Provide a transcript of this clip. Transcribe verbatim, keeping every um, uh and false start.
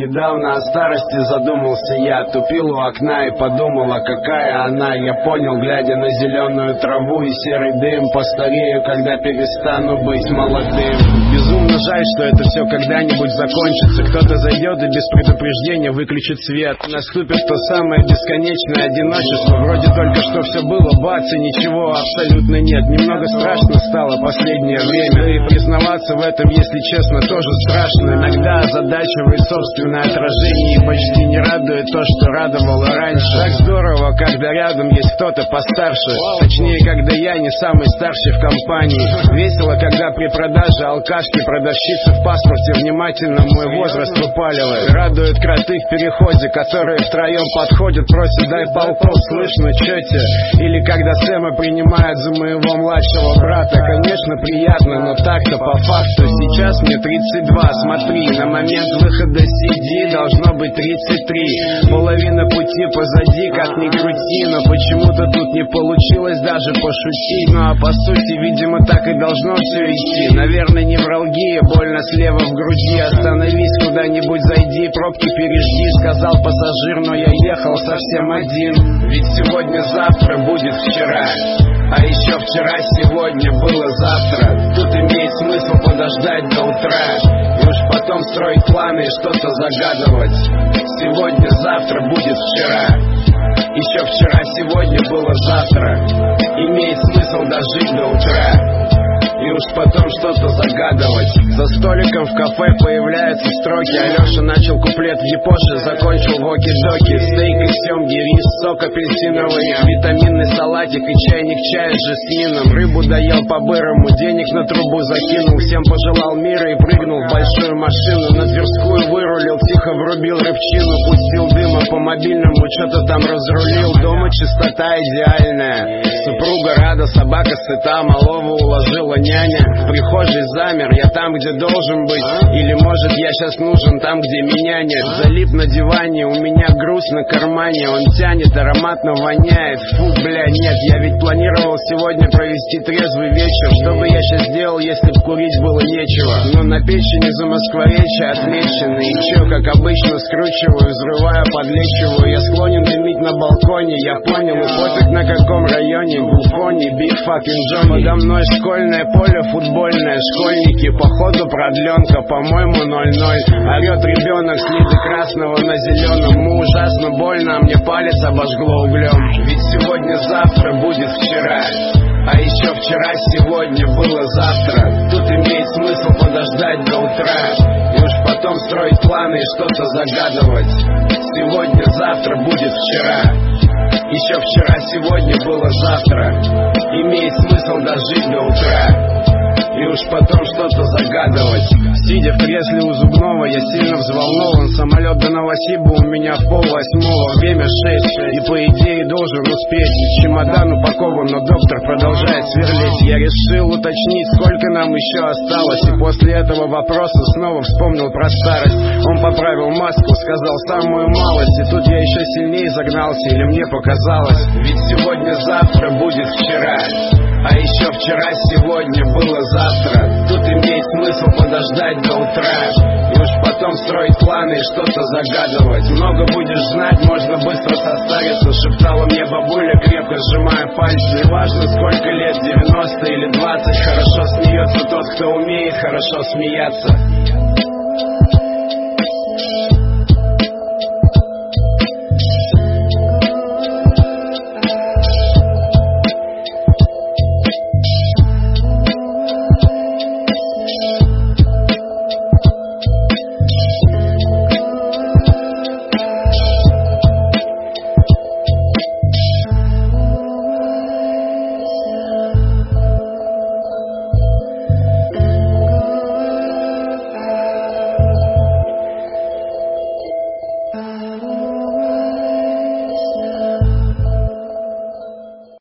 Недавно о старости задумался я, тупил у окна и подумал, а какая она. Я понял, глядя на зеленую траву и серый дым, постарею, когда перестану быть молодым. Безумно жаль, что это все когда-нибудь закончится. Кто-то зайдет и без предупреждения выключит свет. Наступит то самое бесконечное одиночество. Вроде только что все было, бац, и ничего абсолютно нет. Немного страшно стало последнее время, и признаваться в этом, если честно, тоже страшно. Иногда озадачивает собственное отражение, и почти не радует то, что радовало раньше. Так здорово, когда рядом есть кто-то постарше, точнее, когда я не самый старший в компании. Весело, когда при продаже алкашки продавщица в паспорте внимательно мой возраст выпаливает. Радует кроты в переходе, которые втроем подходят, просят: дай полков, слышно, чете. Или когда Сэма принимают за моего младшего брата. Конечно, приятно, но так-то по факту. Сейчас мне тридцать два, смотри, на момент выхода си ди должно быть тридцать три. Половина пути позади, как ни крути, но почему-то тут не получилось даже пошутить. Ну а по сути, видимо, так и должно все идти. Наверное, невралгия, больно слева в груди. Остановись куда-нибудь, зайди, пробки пережди, сказал пассажир, но я ехал совсем один. Ведь сегодня-завтра будет вчера, а еще вчера сегодня было завтра. Тут имеет смысл подождать до утра, и уж потом строить планы и что-то загадывать. Сегодня-завтра будет вчера, еще вчера сегодня было завтра. Имеет смысл дожить до утра, и уж потом что-то загадывать. За столиком в кафе появляются строки. Алеша начал куплет в Япоше, закончил воки-доки. Стейк и семги, рис, сок апельсиновый, витаминный салатик и чайник чая с жасмином. Рыбу доел по-бырому, денег на трубу закинул, всем пожелал мира и прыгнул в большую машину. На Тверскую вырулил, тихо врубил рыбчину, пустил дыма по мобильному, что-то там разрулил. Дома чистота идеальная, супруга рада, собака сыта, малого уложила няня. В прихожей замер, я там, где должен быть. Или может я сейчас нужен там, где меня нет. Залип на диване, у меня груз на кармане. Он тянет, ароматно воняет. Фу, бля, нет, я ведь планировал сегодня провести трезвый вечер. Что бы я сейчас сделал, если б курить было нечего? Но на печени за Москворечье отмечены. И чё, как обычно, скручиваю, взрываю, подлечиваю. Я склонен дымить на балконе, я понял, и пофиг на каком районе. Гуфони, биг факин Джонни. Подо мной школьное поле футбольное, школьники, походу продленка, по-моему ноль-ноль. Орет ребенок, следы красного на зеленом. Ему ужасно больно, а мне палец обожгло углем. Ведь сегодня-завтра будет вчера, а еще вчера сегодня было завтра. Тут имеет смысл подождать до утра, и уж потом строить планы и что-то загадывать. Сегодня-завтра будет вчера, еще вчера сегодня было завтра. Имеет смысл дожить до утра, и уж потом что-то загадывать. Сидя в кресле у зубного, я сильно взволнован. Самолет до Новосиба у меня в полвосьмого. Время шесть, и по идее должен успеть. Чемодан упакован, но доктор продолжает сверлить. Я решил уточнить, сколько нам еще осталось, и после этого вопроса снова вспомнил про старость. Он поправил маску, сказал самую малость, и тут я еще сильнее загнался, или мне показалось. Ведь сегодня-завтра будет вчера, а еще вчера сегодня было завтра. Тут имеет смысл подождать до утра, и уж потом строить планы и что-то загадывать. Много будешь знать, можно быстро состариться, шептала мне бабуля, крепко сжимая пальцы. И важно, сколько лет, девяносто или двадцать, хорошо смеется тот, кто умеет хорошо смеяться.